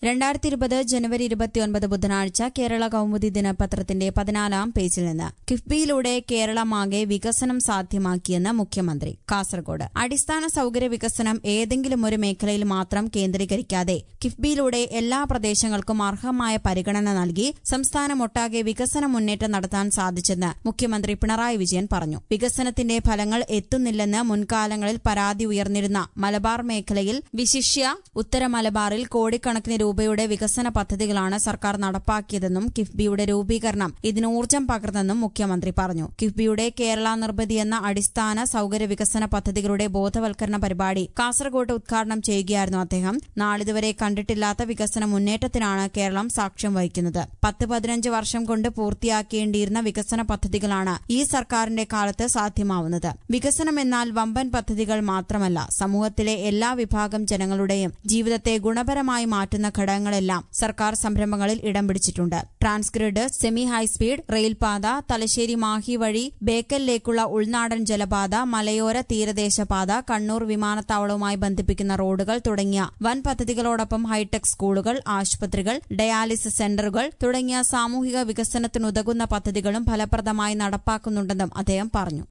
2020 ജനുവരി 29 ബുധനാഴ്ച കേരള കൗമുദി ദിനപത്രത്തിന്റെ 14-ാം പേജിൽ നിന്ന് കിഫ്ബിയിലൂടെ കേരളമാകെ വികസനം സാധ്യമാക്കിയെന്ന് മുഖ്യമന്ത്രി. കാസർഗോഡ് അടിസ്ഥാന സൌകര്യ വികസനം ഏതെങ്കിലും ഒരു മേഖലയിൽ മാത്രം കേന്ദ്രീകരിക്കാതെ കിഫ്ബിയിലൂടെ എല്ലാ പ്രദേശങ്ങൾക്കും അർഹമായ പരിഗണന നൽകി സംസ്ഥാനമൊട്ടാകെ വികസന മുന്നേറ്റം നടത്താൻ സാധിച്ചെന്ന് മുഖ്യമന്ത്രി പിണറായി വിജയൻ പറഞ്ഞു. വികസനത്തിന്റെ ഫലങ്ങൾ എത്തുന്നില്ലെന്ന് മുൻകാലങ്ങളിൽ പരാതി ഉയർന്നിരുന്ന മലബാർ മേഖലയിൽ വിശിഷ്യ ഉത്തര മലബാറിൽ കോടിക്കണക്കിന് രൂപയുടെ വികസന പദ്ധതികളാണ് സർക്കാർ നടപ്പാക്കിയതെന്നും കിഫ്ബിയുടെ രൂപീകരണം ഇതിന് ഊർജ്ജം പകർന്നെന്നും മുഖ്യമന്ത്രി പറഞ്ഞു. കിഫ്ബിയുടെ കേരള നിർമ്മിതി എന്ന അടിസ്ഥാന സൌകര്യ വികസന പദ്ധതികളുടെ ബോധവൽക്കരണ പരിപാടി കാസർഗോഡ് ഉദ്ഘാടനം ചെയ്യുകയായിരുന്നു അദ്ദേഹം. നാളിതുവരെ കണ്ടിട്ടില്ലാത്ത വികസന മുന്നേറ്റത്തിനാണ് കേരളം സാക്ഷ്യം വഹിക്കുന്നത്. 10-15 വർഷം കൊണ്ട് പൂർത്തിയാക്കേണ്ടിയിരുന്ന വികസന പദ്ധതികളാണ് ഈ സർക്കാരിന്റെ കാലത്ത് സാധ്യമാവുന്നത്. വികസനം എന്നാൽ വമ്പൻ പദ്ധതികൾ മാത്രമല്ല, സമൂഹത്തിലെ എല്ലാ വിഭാഗം ജനങ്ങളുടെയും ജീവിതത്തെ ഗുണപരമായി മാറ്റുന്ന ഘടകങ്ങളെല്ലാം സർക്കാർ സംരംഭങ്ങളിൽ ഇടം പിടിച്ചിട്ടുണ്ട്. ട്രാൻസ്ഗ്രിഡ്, സെമി ഹൈസ്പീഡ് റെയിൽപാത, തലശ്ശേരി മാഹി വഴി ബേക്കലിലേക്കുള്ള ഉൾനാടൻ ജലപാത, മലയോര തീരദേശ പാത, കണ്ണൂർ വിമാനത്താവളവുമായി ബന്ധിപ്പിക്കുന്ന റോഡുകൾ തുടങ്ങിയ വൻ പദ്ധതികളോടൊപ്പം ഹൈടെക് സ്കൂളുകൾ, ആശുപത്രികൾ, ഡയാലിസിസ് സെന്ററുകൾ തുടങ്ങിയ സാമൂഹിക വികസനത്തിനുതകുന്ന പദ്ധതികളും ഫലപ്രദമായി നടപ്പാക്കുന്നുണ്ടെന്നും അദ്ദേഹം പറഞ്ഞു.